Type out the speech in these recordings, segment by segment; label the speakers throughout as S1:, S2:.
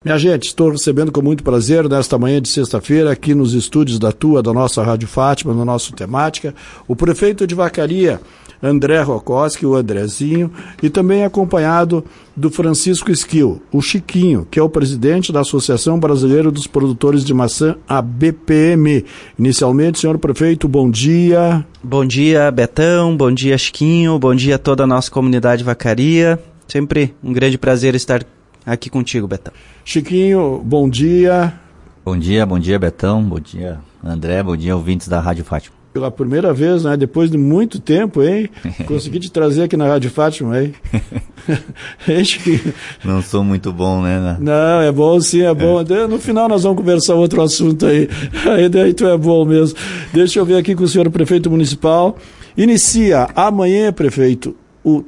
S1: Minha gente, estou recebendo com muito prazer nesta manhã de sexta-feira aqui nos estúdios da nossa Rádio Fátima, no nosso Temática, o prefeito de Vacaria, André Rokoski, o Andrezinho, e também acompanhado do Francisco Esquil, o Chiquinho, que é o presidente da Associação Brasileira dos Produtores de Maçã, a BPM. Inicialmente, senhor prefeito, bom dia.
S2: Bom dia, Betão, bom dia, Chiquinho, bom dia a toda a nossa comunidade Vacaria. Sempre um grande prazer estar aqui contigo, Betão.
S1: Chiquinho, bom dia.
S3: Bom dia, Betão, bom dia, André, bom dia, ouvintes da Rádio Fátima.
S1: Pela primeira vez, né, depois de muito tempo, hein, consegui te trazer aqui na Rádio Fátima, hein? Hein, Chiquinho?
S3: Não sou muito bom, né?
S1: Não, é bom sim, é bom. No final nós vamos conversar outro assunto aí. Aí tu é bom mesmo. Deixa eu ver aqui com o senhor prefeito municipal. Inicia amanhã, prefeito, o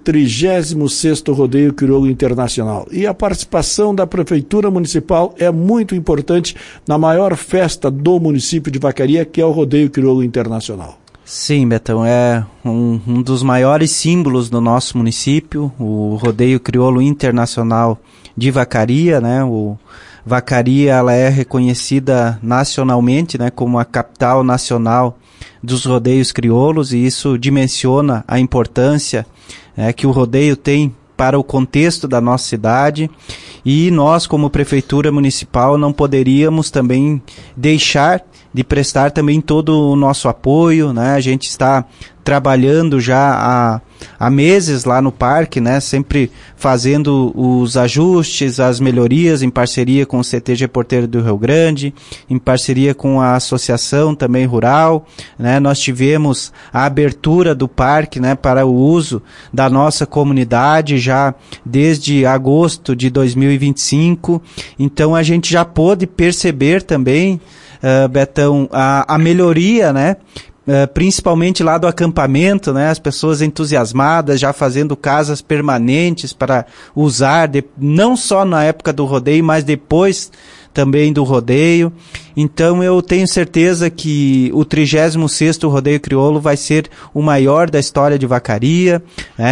S1: 36º Rodeio Crioulo Internacional. E a participação da Prefeitura Municipal é muito importante na maior festa do município de Vacaria, que é o Rodeio Crioulo Internacional.
S2: Sim, Betão, é um dos maiores símbolos do nosso município, o Rodeio Crioulo Internacional de Vacaria, né? O Vacaria, ela é reconhecida nacionalmente, né, como a capital nacional dos rodeios crioulos, e isso dimensiona a importância que o rodeio tem para o contexto da nossa cidade, e nós, como Prefeitura Municipal, não poderíamos também deixar de prestar também todo o nosso apoio, né? A gente está trabalhando já há meses lá no parque, né? Sempre fazendo os ajustes, as melhorias em parceria com o CTG Porteiro do Rio Grande, em parceria com a Associação também Rural, né? Nós tivemos a abertura do parque, né, para o uso da nossa comunidade já desde agosto de 2025, então a gente já pôde perceber também, Betão, a melhoria, né? Principalmente lá do acampamento, né? As pessoas entusiasmadas, já fazendo casas permanentes para usar, não só na época do rodeio, mas depois também do rodeio. Então eu tenho certeza que o 36º Rodeio Crioulo vai ser o maior da história de Vacaria.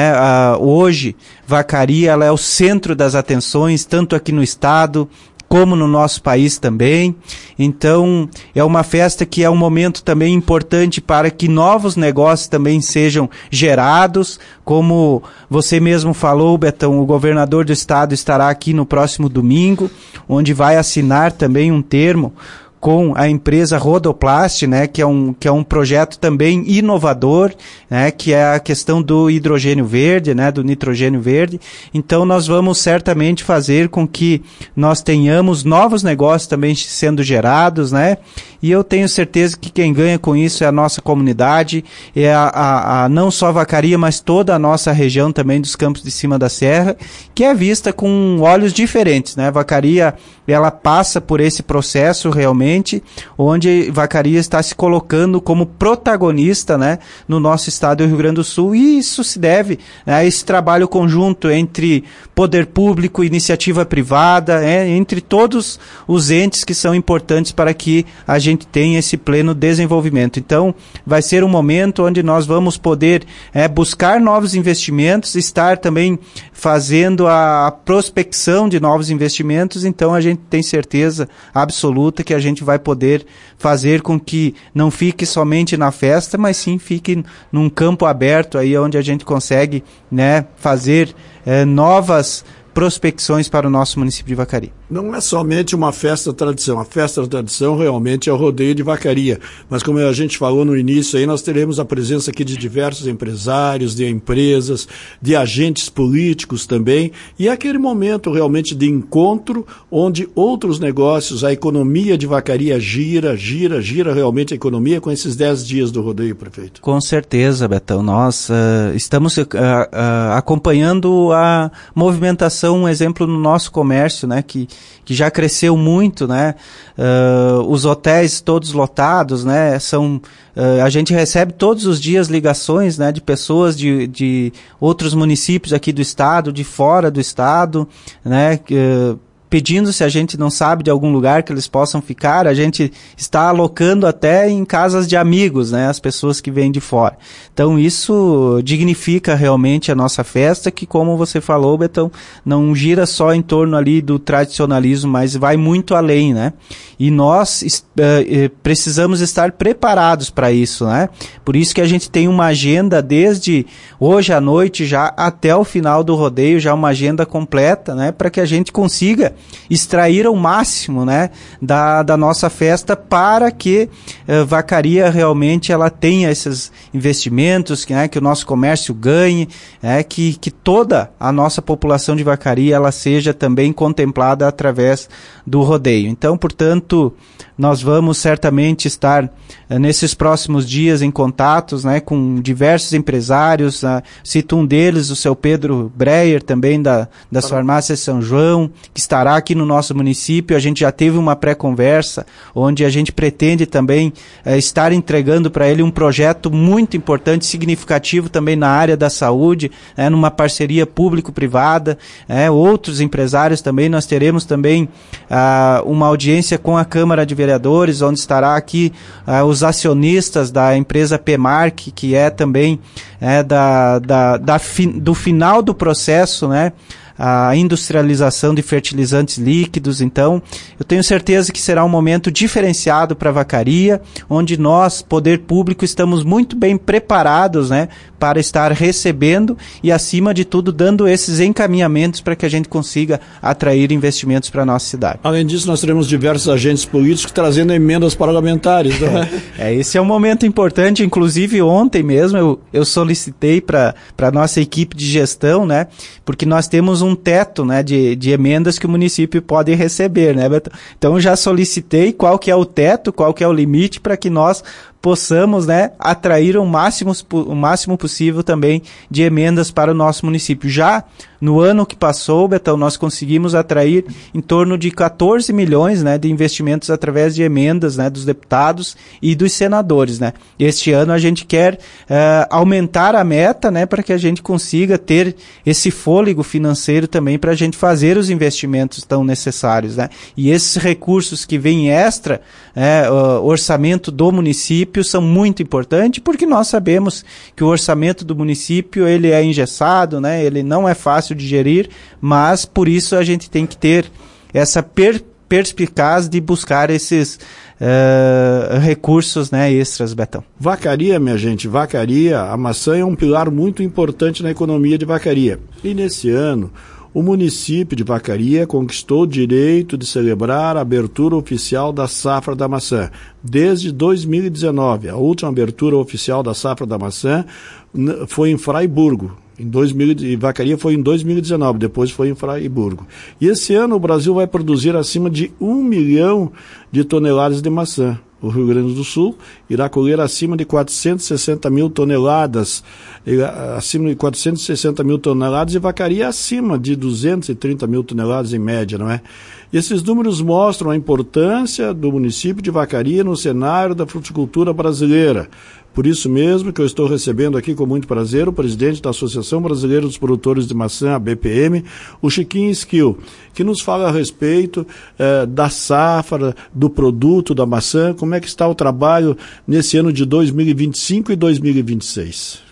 S2: Hoje, Vacaria, ela é o centro das atenções, tanto aqui no estado como no nosso país também. Então, é uma festa que é um momento também importante para que novos negócios também sejam gerados. Como você mesmo falou, Betão, o governador do estado estará aqui no próximo domingo, onde vai assinar também um termo com a empresa Rodoplast, né, que é um projeto também inovador, né, que é a questão do hidrogênio verde, né, do nitrogênio verde. Então nós vamos certamente fazer com que nós tenhamos novos negócios também sendo gerados, né, e eu tenho certeza que quem ganha com isso é a nossa comunidade, é não só Vacaria, mas toda a nossa região também dos Campos de Cima da Serra, que é vista com olhos diferentes, né. Vacaria, ela passa por esse processo realmente, onde Vacaria está se colocando como protagonista, né, no nosso estado do Rio Grande do Sul, e isso se deve a esse trabalho conjunto entre poder público, iniciativa privada, entre todos os entes que são importantes para que a gente tenha esse pleno desenvolvimento. Então, vai ser um momento onde nós vamos poder buscar novos investimentos, estar também fazendo a prospecção de novos investimentos. Então a gente tem certeza absoluta que a gente vai poder fazer com que não fique somente na festa, mas sim fique num campo aberto aí onde a gente consegue, né, fazer novas prospecções para o nosso município de Vacaria.
S1: Não é somente uma festa tradição, a festa tradição realmente é o rodeio de Vacaria, mas como a gente falou no início aí, nós teremos a presença aqui de diversos empresários, de empresas, de agentes políticos também, e é aquele momento realmente de encontro onde outros negócios, a economia de Vacaria gira realmente a economia com esses 10 dias do rodeio, prefeito.
S2: Com certeza, Betão, nós estamos acompanhando a movimentação, um exemplo no nosso comércio, né, que já cresceu muito, né, os hotéis todos lotados, né, a gente recebe todos os dias ligações, né, de pessoas de outros municípios aqui do estado, de fora do estado, né, pedindo, se a gente não sabe de algum lugar que eles possam ficar, a gente está alocando até em casas de amigos, né, as pessoas que vêm de fora. Então isso dignifica realmente a nossa festa, que, como você falou, Betão, não gira só em torno ali do tradicionalismo, mas vai muito além, né? E nós precisamos estar preparados para isso, né? Por isso que a gente tem uma agenda desde hoje à noite já até o final do rodeio, já uma agenda completa, né? Para que a gente consiga extrair o máximo, né? Da nossa festa, para que Vacaria realmente ela tenha esses investimentos, né? Que o nosso comércio ganhe, que toda a nossa população de Vacaria ela seja também contemplada através do rodeio. Então, portanto, nós vamos certamente estar nesses próximos dias em contatos, né, com diversos empresários. Cito um deles, o seu Pedro Breyer, também das farmácias São João, que estará aqui no nosso município. A gente já teve uma pré-conversa, onde a gente pretende também estar entregando para ele um projeto muito importante, significativo também na área da saúde, numa parceria público-privada. Outros empresários também, nós teremos também uma audiência com a Câmara de Vereadores, onde estará aqui os acionistas da empresa PEMARC, que é também do final do processo, né? A industrialização de fertilizantes líquidos. Então, eu tenho certeza que será um momento diferenciado para a Vacaria, onde nós, poder público, estamos muito bem preparados, né, para estar recebendo e, acima de tudo, dando esses encaminhamentos para que a gente consiga atrair investimentos para a nossa cidade. Além disso, nós teremos diversos agentes políticos trazendo emendas parlamentares, não é? Esse é um momento importante. Inclusive, ontem mesmo eu solicitei para a nossa equipe de gestão, né, porque nós temos um teto, né, de emendas que o município pode receber, né, Beto? Então, eu já solicitei qual que é o teto, qual que é o limite, para que nós possamos, né, atrair o máximo possível também de emendas para o nosso município. Já no ano que passou, Betão, nós conseguimos atrair em torno de 14 milhões, né, de investimentos através de emendas, né, dos deputados e dos senadores, né. Este ano a gente quer aumentar a meta, né, para que a gente consiga ter esse fôlego financeiro também para a gente fazer os investimentos tão necessários, né. E esses recursos que vêm extra, orçamento do município, são muito importantes, porque nós sabemos que o orçamento do município ele é engessado, né? Ele não é fácil de gerir, mas por isso a gente tem que ter essa perspicaz de buscar esses recursos, né, extras, Betão. Vacaria, minha gente, Vacaria, a maçã é um pilar muito importante na economia de Vacaria. E nesse ano, o município de Vacaria conquistou o direito de celebrar a abertura oficial da safra da maçã. Desde 2019, a última abertura oficial da safra da maçã foi em Fraiburgo. E Vacaria foi em 2019, depois foi em Fraiburgo. E esse ano o Brasil vai produzir acima de 1 milhão de toneladas de maçã. O Rio Grande do Sul irá colher acima de 460 mil toneladas, e Vacaria acima de 230 mil toneladas em média, não é? E esses números mostram a importância do município de Vacaria no cenário da fruticultura brasileira. Por isso mesmo que eu estou recebendo aqui com muito prazer o presidente da Associação Brasileira dos Produtores de Maçã, a BPM, o Chiquinho Esquil, que nos fala a respeito da safra, do produto da maçã, como é que está o trabalho nesse ano de 2025 e 2026.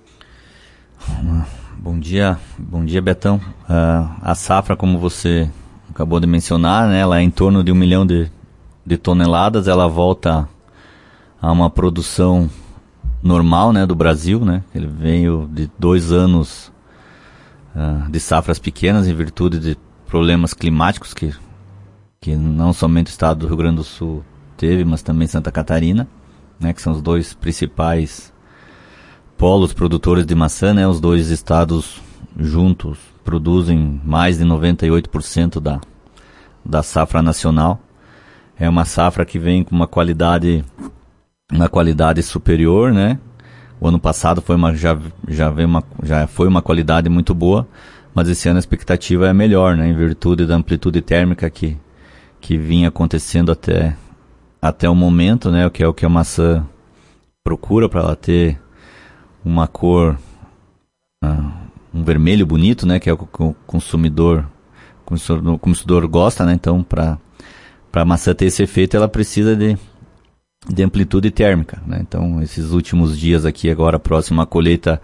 S3: Bom dia, Betão. A safra, como você acabou de mencionar, né, ela é em torno de 1 milhão de toneladas, ela volta a uma produção normal, né, do Brasil, né? Ele veio de 2 anos de safras pequenas em virtude de problemas climáticos que não somente o estado do Rio Grande do Sul teve, mas também Santa Catarina, né, que são os 2 principais polos produtores de maçã, né? Os 2 estados juntos produzem mais de 98% da safra nacional. É uma safra que vem com uma qualidade superior, né? O ano passado já foi uma qualidade muito boa, mas esse ano a expectativa é melhor, né? Em virtude da amplitude térmica que vinha acontecendo até o momento, né? Que é o que a maçã procura para ela ter uma cor, um vermelho bonito, né? Que é o que o consumidor o consumidor gosta, né? Então, para a maçã ter esse efeito, ela precisa de amplitude térmica, né? Então, esses últimos dias aqui, agora próximo à colheita,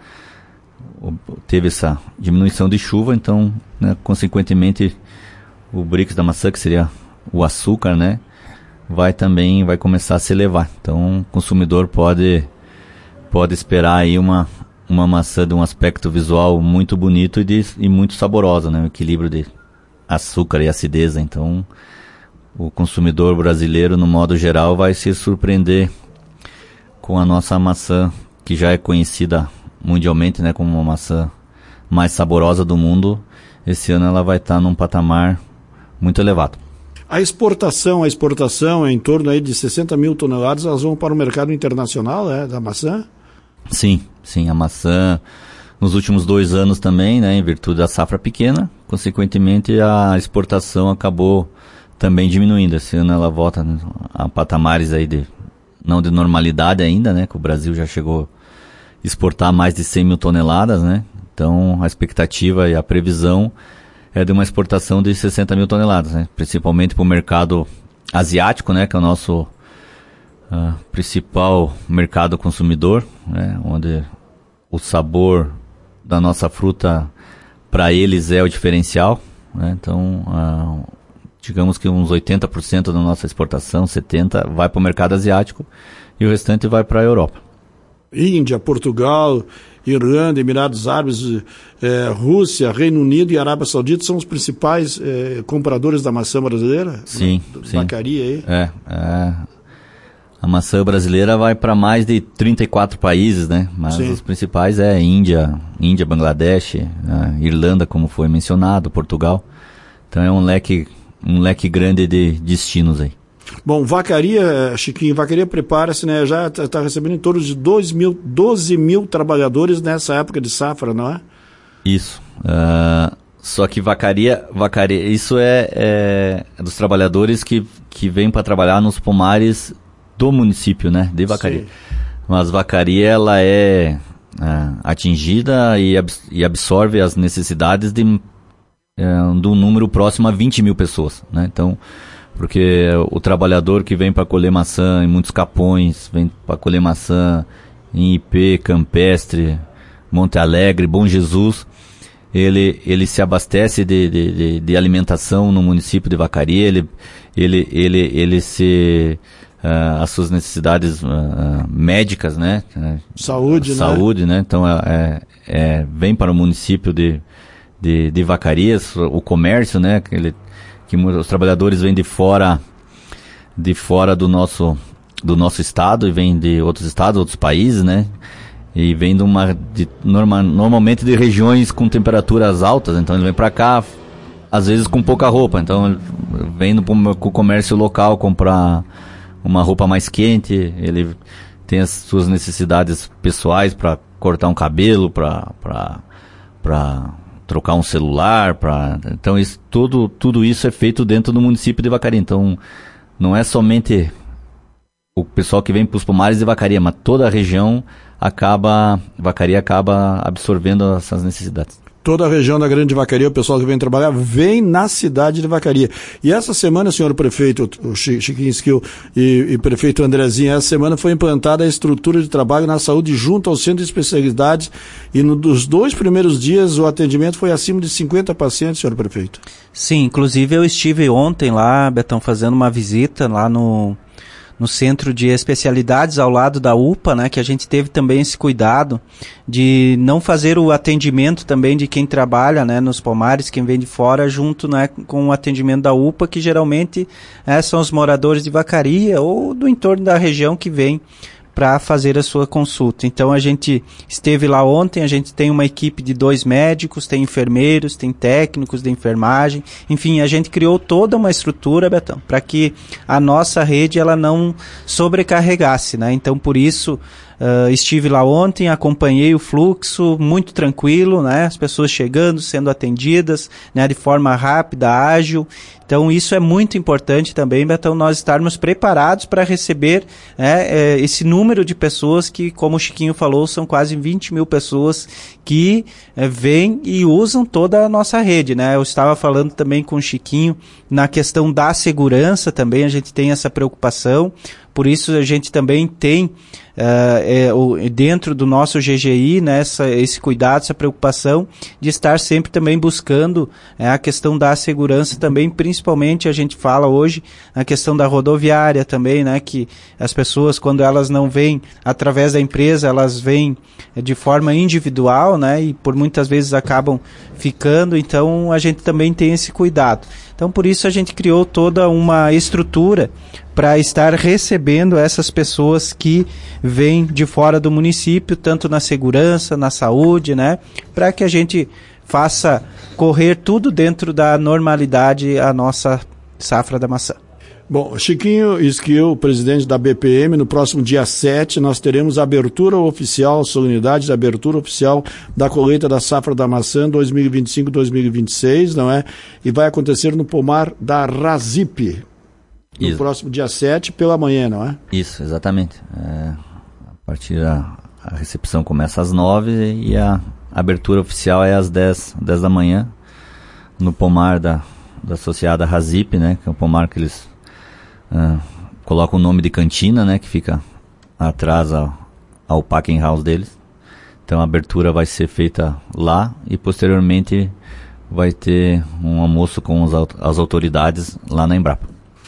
S3: teve essa diminuição de chuva, então, né, consequentemente, o Brix da maçã, que seria o açúcar, né, vai começar a se elevar. Então, o consumidor pode esperar aí uma maçã de um aspecto visual muito bonito e muito saborosa, né, um equilíbrio de açúcar e acidez. Então, o consumidor brasileiro, no modo geral, vai se surpreender com a nossa maçã, que já é conhecida mundialmente, né, como uma maçã mais saborosa do mundo. Esse ano ela vai estar num patamar muito elevado.
S1: A exportação é em torno aí de 60 mil toneladas, elas vão para o mercado internacional, da maçã?
S3: Sim, a maçã nos últimos 2 anos também, né, em virtude da safra pequena, consequentemente a exportação acabou também diminuindo. Esse ano ela volta a patamares aí não de normalidade ainda, né, que o Brasil já chegou a exportar mais de 100 mil toneladas, né, então a expectativa e a previsão é de uma exportação de 60 mil toneladas, né, principalmente para o mercado asiático, né, que é o nosso principal mercado consumidor, né, onde o sabor da nossa fruta para eles é o diferencial, né, então digamos que uns 80% da nossa exportação, 70%, vai para o mercado asiático e o restante vai para a Europa.
S1: Índia, Portugal, Irlanda, Emirados Árabes, Rússia, Reino Unido e Arábia Saudita são os principais compradores da maçã brasileira?
S3: Sim.
S1: Vacaria aí?
S3: A maçã brasileira vai para mais de 34 países, né? Mas os principais Índia, Bangladesh, Irlanda, como foi mencionado, Portugal. Então é um leque grande de destinos aí.
S1: Bom, Vacaria, Chiquinho, Vacaria prepara-se, né? Já está recebendo em torno de 12 mil trabalhadores nessa época de safra, não é?
S3: Isso. Só que Vacaria, isso é dos trabalhadores que vêm para trabalhar nos pomares do município, né? De Vacaria. Sim. Mas Vacaria, ela é atingida e absorve as necessidades de um número próximo a 20 mil pessoas, né? Então, porque o trabalhador que vem para colher maçã em muitos capões, vem para colher maçã em IP, Campestre, Monte Alegre, Bom Jesus, ele se abastece de alimentação no município de Vacaria, ele se as suas necessidades médicas, né? Saúde, né? Então vem para o município de Vacarias, o comércio, né? Que os trabalhadores vêm de fora do nosso estado e vêm de outros estados, outros países, né? E vem normalmente de regiões com temperaturas altas, então ele vem para cá, às vezes com pouca roupa, então vem com o comércio local comprar uma roupa mais quente, ele tem as suas necessidades pessoais para cortar um cabelo, para trocar um celular, então tudo isso é feito dentro do município de Vacaria. Então não é somente o pessoal que vem para os pomares de Vacaria, mas toda a região Vacaria acaba absorvendo essas necessidades.
S1: Toda a região da Grande Vacaria, o pessoal que vem trabalhar, vem na cidade de Vacaria. E essa semana, senhor prefeito, o Chiquinho Esquil e prefeito Andrezinho, essa semana foi implantada a estrutura de trabalho na saúde junto ao centro de especialidades e nos 2 primeiros dias o atendimento foi acima de 50 pacientes, senhor prefeito.
S2: Sim, inclusive eu estive ontem lá, Betão, fazendo uma visita lá no centro de especialidades ao lado da UPA, né, que a gente teve também esse cuidado de não fazer o atendimento também de quem trabalha, né, nos pomares, quem vem de fora, junto, né, com o atendimento da UPA, que geralmente são os moradores de Vacaria ou do entorno da região que vem para fazer a sua consulta. Então a gente esteve lá ontem, a gente tem uma equipe de 2 médicos, tem enfermeiros, tem técnicos de enfermagem, enfim, a gente criou toda uma estrutura, Betão, para que a nossa rede ela não sobrecarregasse, né? Então por isso estive lá ontem, acompanhei o fluxo, muito tranquilo, né? As pessoas chegando, sendo atendidas, né? De forma rápida, ágil. Então isso é muito importante também, Betão, nós estarmos preparados para receber esse número de pessoas que, como o Chiquinho falou, são quase 20 mil pessoas que vêm e usam toda a nossa rede, né? Eu estava falando também com o Chiquinho na questão da segurança também, a gente tem essa preocupação, por isso a gente também tem dentro do nosso GGI, né, esse cuidado, essa preocupação de estar sempre também buscando a questão da segurança também, principalmente a gente fala hoje a questão da rodoviária também, né, que as pessoas quando elas não vêm através da empresa, elas vêm de forma individual, né, e por muitas vezes acabam ficando, então a gente também tem esse cuidado. Então por isso a gente criou toda uma estrutura para estar recebendo essas pessoas que vêm de fora do município, tanto na segurança, na saúde, né? Para que a gente faça correr tudo dentro da normalidade a nossa safra da maçã.
S1: Bom, Chiquinho Esquil, presidente da BPM, no próximo dia 7 nós teremos a abertura oficial, solenidade de abertura oficial da colheita da safra da maçã 2025-2026, não é? E vai acontecer no pomar da Razip, no próximo dia 7 pela manhã, não é?
S3: Isso, exatamente. A partir a recepção começa às 9 e a abertura oficial é às 10 da manhã, no pomar da associada Razip, né? Que é um pomar que eles colocam o nome de cantina, né? Que fica atrás ao packing house deles. Então a abertura vai ser feita lá e posteriormente vai ter um almoço com as autoridades lá na Embrapa.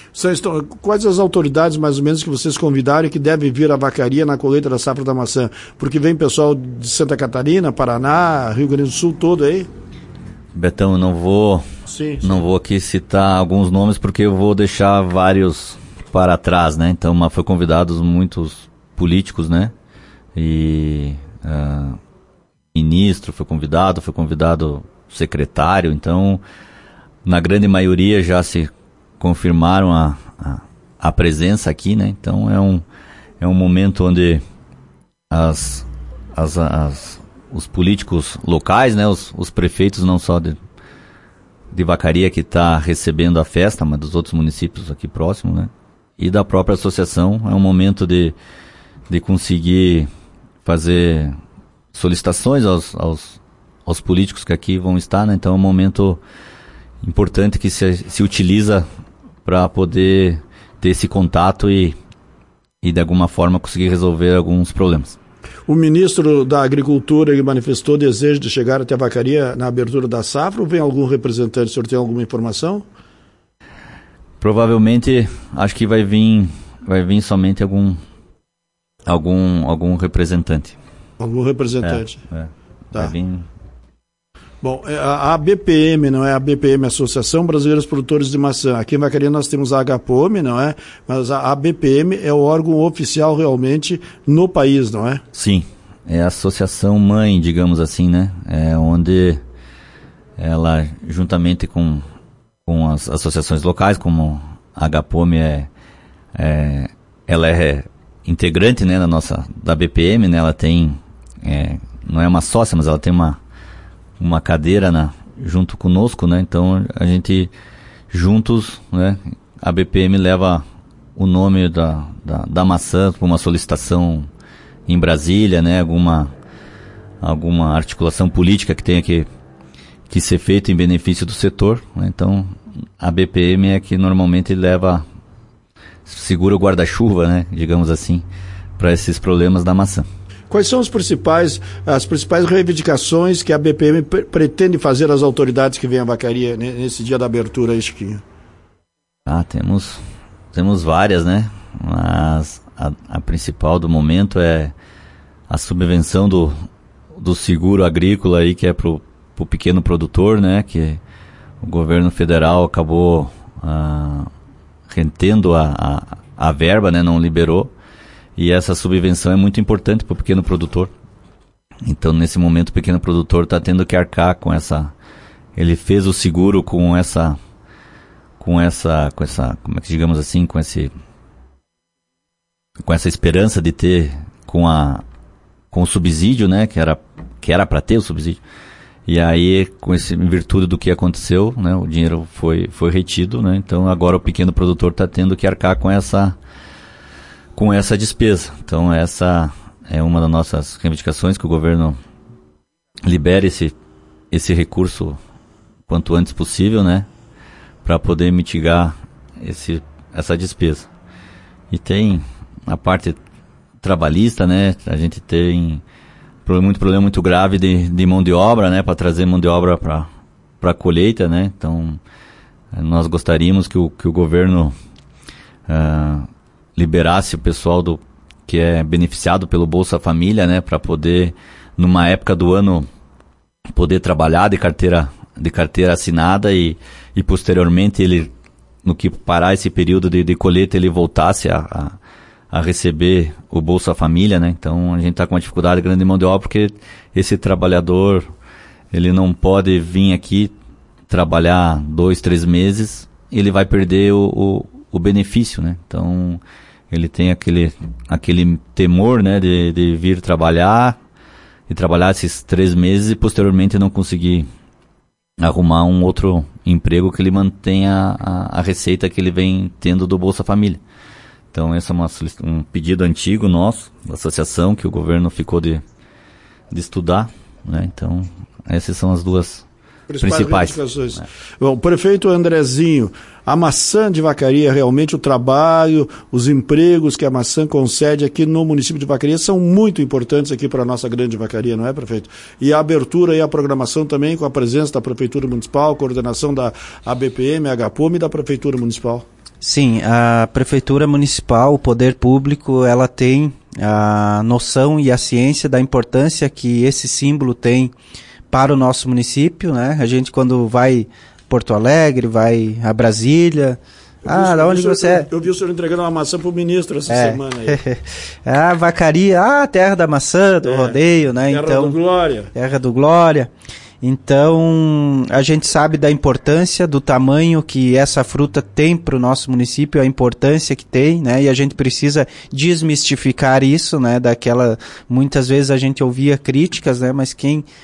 S1: Quais as autoridades, mais ou menos, que vocês convidaram e que devem vir à vacaria na colheita da safra da maçã? Porque vem pessoal de Santa Catarina, Paraná, Rio Grande do Sul, todo aí?
S3: Betão, eu não vou aqui citar alguns nomes porque eu vou deixar vários para trás, né? Então, mas foi convidados muitos políticos, né? E ministro foi convidado secretário. Então, na grande maioria já se confirmaram a presença aqui, né? Então é um momento onde os políticos locais, né? Os prefeitos não só de Vacaria que está recebendo a festa, mas dos outros municípios aqui próximos, né? E da própria associação, é um momento de conseguir fazer solicitações aos políticos que aqui vão estar, né? Então é um momento importante que se utiliza para poder ter esse contato e de alguma forma conseguir resolver alguns problemas.
S1: O ministro da Agricultura ele manifestou desejo de chegar até a vacaria na abertura da safra, ou vem algum representante? O senhor tem alguma informação?
S3: Provavelmente, acho que vai vir somente algum representante.
S1: Algum representante? Tá.
S3: Vai vir.
S1: Bom, a BPM, não é? A BPM, Associação Brasileira dos Produtores de Maçã. Aqui em Vacaria nós temos a HPOME, não é? Mas a BPM é o órgão oficial realmente no país, não é?
S3: Sim, é a associação mãe, digamos assim, né? É onde ela, juntamente com as associações locais, como a HPOME ela é integrante, né, da BPM, né? Ela tem, não é uma sócia, mas ela tem uma cadeira junto conosco, né? Então a juntos, né? A BPM leva o nome da maçã para uma solicitação em Brasília, né? Alguma articulação política que tenha que ser feita em benefício do setor, né? Então a BPM é que normalmente segura o guarda-chuva, né? Digamos assim, para esses problemas da maçã.
S1: Quais são as principais reivindicações que a BPM pretende fazer às autoridades que vêm à vacaria nesse dia da abertura aí, Chiquinho?
S3: Temos várias, né? Mas a principal do momento é a subvenção do seguro agrícola aí, que é pro pequeno produtor, né? Que o governo federal acabou retendo a verba, né? Não liberou. E essa subvenção é muito importante para o pequeno produtor. Então, nesse momento, o pequeno produtor está tendo que arcar com essa... Ele fez o seguro com essa, como é que digamos assim, com essa esperança de ter, com a o subsídio, né, que era para ter o subsídio. E aí, em virtude do que aconteceu, né, o dinheiro foi retido, né, então agora o pequeno produtor está tendo que arcar com essa despesa. Então essa é uma das nossas reivindicações, que o governo libere esse recurso quanto antes possível, né, para poder mitigar essa despesa. E tem a parte trabalhista, né, a gente tem problema muito grave de mão de obra, né, para trazer mão de obra para a colheita, né, então nós gostaríamos que o governo liberasse o pessoal que é beneficiado pelo Bolsa Família, né, para poder, numa época do ano, poder trabalhar de carteira assinada e posteriormente ele, no que parar esse período de colheita, ele voltasse a receber o Bolsa Família, né? Então a gente está com uma dificuldade grande de mão de obra, porque esse trabalhador, ele não pode vir aqui trabalhar 2, 3 meses, ele vai perder o benefício, né? Então ele tem aquele temor, né, de vir trabalhar e trabalhar esses 3 meses e posteriormente não conseguir arrumar um outro emprego que ele mantenha a receita que ele vem tendo do Bolsa Família. Então esse é um pedido antigo nosso, da associação, que o governo ficou de estudar, né? Então essas são as duas principais.
S1: Bom, prefeito Andrezinho, a maçã de Vacaria, realmente o trabalho, os empregos que a maçã concede aqui no município de Vacaria são muito importantes aqui para a nossa grande Vacaria, não é, prefeito? E a abertura e a programação também com a presença da Prefeitura Municipal, coordenação da ABPM, HPOM e da Prefeitura Municipal.
S2: Sim, a Prefeitura Municipal, o poder público, ela tem a noção e a ciência da importância que esse símbolo tem para o nosso município, né? A gente, quando vai a Porto Alegre, vai a Brasília... da onde você é?
S1: Eu vi o senhor entregando uma maçã para o ministro essa semana aí.
S2: Vacaria, a terra da maçã, do rodeio, né?
S1: Terra do Glória.
S2: Terra do Glória. Então, a gente sabe da importância, do tamanho que essa fruta tem para o nosso município, a importância que tem, né? E a gente precisa desmistificar isso, né? Muitas vezes a gente ouvia críticas, né? Mas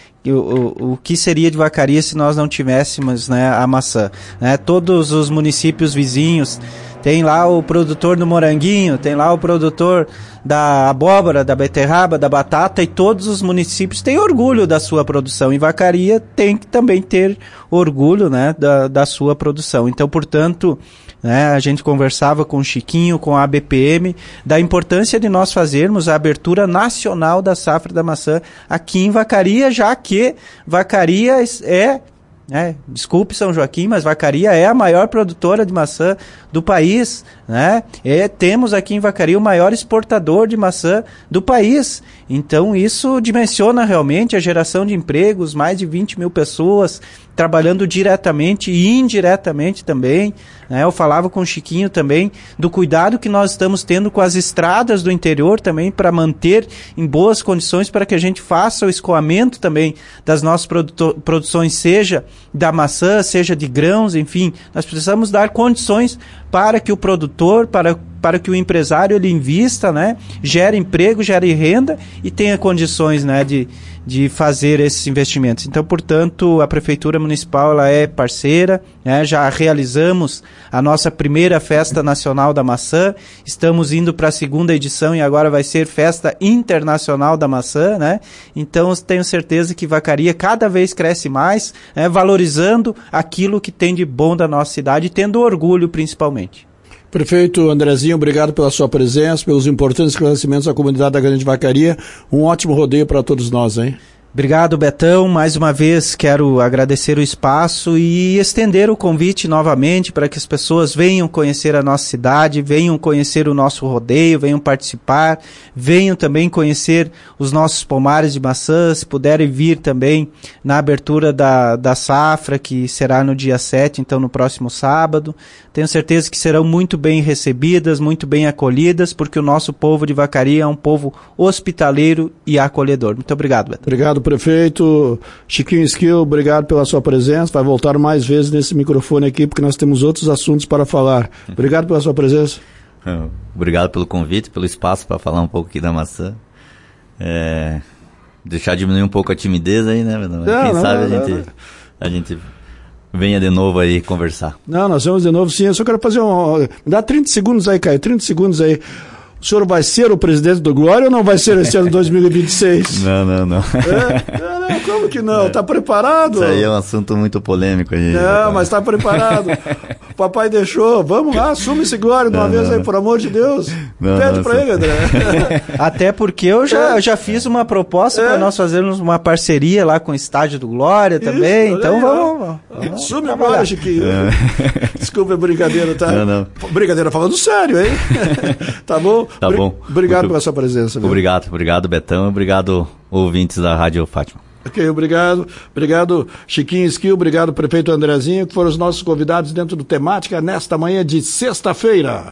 S2: o que seria de Vacaria se nós não tivéssemos, né, a maçã, né? Todos os municípios vizinhos tem lá o produtor do moranguinho, tem lá o produtor da abóbora, da beterraba, da batata, e todos os municípios têm orgulho da sua produção, e Vacaria tem que também ter orgulho, né, da sua produção. Então, portanto, né, a gente conversava com o Chiquinho, com a ABPM, da importância de nós fazermos a abertura nacional da safra da maçã aqui em Vacaria, já que Vacaria desculpe São Joaquim, mas Vacaria é a maior produtora de maçã do país, né? Temos aqui em Vacaria o maior exportador de maçã do país. Então isso dimensiona realmente a geração de empregos, mais de 20 mil pessoas trabalhando diretamente e indiretamente também, né? Eu falava com o Chiquinho também do cuidado que nós estamos tendo com as estradas do interior também, para manter em boas condições, para que a gente faça o escoamento também das nossas produções, seja da maçã, seja de grãos, enfim, nós precisamos dar condições para que o produtor, para que o empresário ele invista, né, gere emprego, gere renda e tenha condições, né, de fazer esses investimentos. Então, portanto, a Prefeitura Municipal ela é parceira, né, já realizamos a nossa primeira Festa Nacional da Maçã, estamos indo para a 2ª edição e agora vai ser Festa Internacional da Maçã, né? Então, tenho certeza que Vacaria cada vez cresce mais, né, valorizando aquilo que tem de bom da nossa cidade e tendo orgulho principalmente.
S1: Prefeito Andrezinho, obrigado pela sua presença, pelos importantes esclarecimentos à comunidade da Grande Vacaria. Um ótimo rodeio para todos nós, hein?
S2: Obrigado, Betão. Mais uma vez quero agradecer o espaço e estender o convite novamente para que as pessoas venham conhecer a nossa cidade, venham conhecer o nosso rodeio, venham participar, venham também conhecer os nossos pomares de maçã, se puderem vir também na abertura da safra, que será no dia 7, então no próximo sábado. Tenho certeza que serão muito bem recebidas, muito bem acolhidas, porque o nosso povo de Vacaria é um povo hospitaleiro e acolhedor. Muito obrigado, Betão.
S1: Obrigado, prefeito. Chiquinho Esquil, obrigado pela sua presença. Vai voltar mais vezes nesse microfone aqui, porque nós temos outros assuntos para falar. Obrigado pela sua presença.
S3: Obrigado pelo convite, pelo espaço para falar um pouco aqui da maçã. deixar diminuir um pouco a timidez aí, né? Quem sabe a gente venha de novo aí conversar.
S1: Não, nós vamos de novo sim. Eu só quero fazer me dá 30 segundos aí, Caio, 30 segundos aí. O senhor vai ser o presidente do Glória ou não vai ser esse ano de 2026?
S3: Não.
S1: Como que não? Está preparado?
S3: Isso aí é um assunto muito polêmico.
S1: Mas está preparado. O papai deixou. Vamos lá, assume esse Glória de uma vez aí, por amor de Deus. Pede para ele, André.
S2: Até porque eu já fiz uma proposta para nós fazermos uma parceria lá com o estádio do Glória também. Então vamos.
S1: Assume agora, Chiquinho. Desculpa a brincadeira, tá?
S3: Não.
S1: Brincadeira falando sério, hein? Tá bom?
S3: Tá bom.
S1: Obrigado pela sua presença. Viu?
S3: Obrigado, Betão. Obrigado, ouvintes da Rádio Fátima.
S1: Ok, obrigado. Obrigado, Chiquinho Esquil. Obrigado, prefeito Andrezinho, que foram os nossos convidados dentro do Temática nesta manhã de sexta-feira.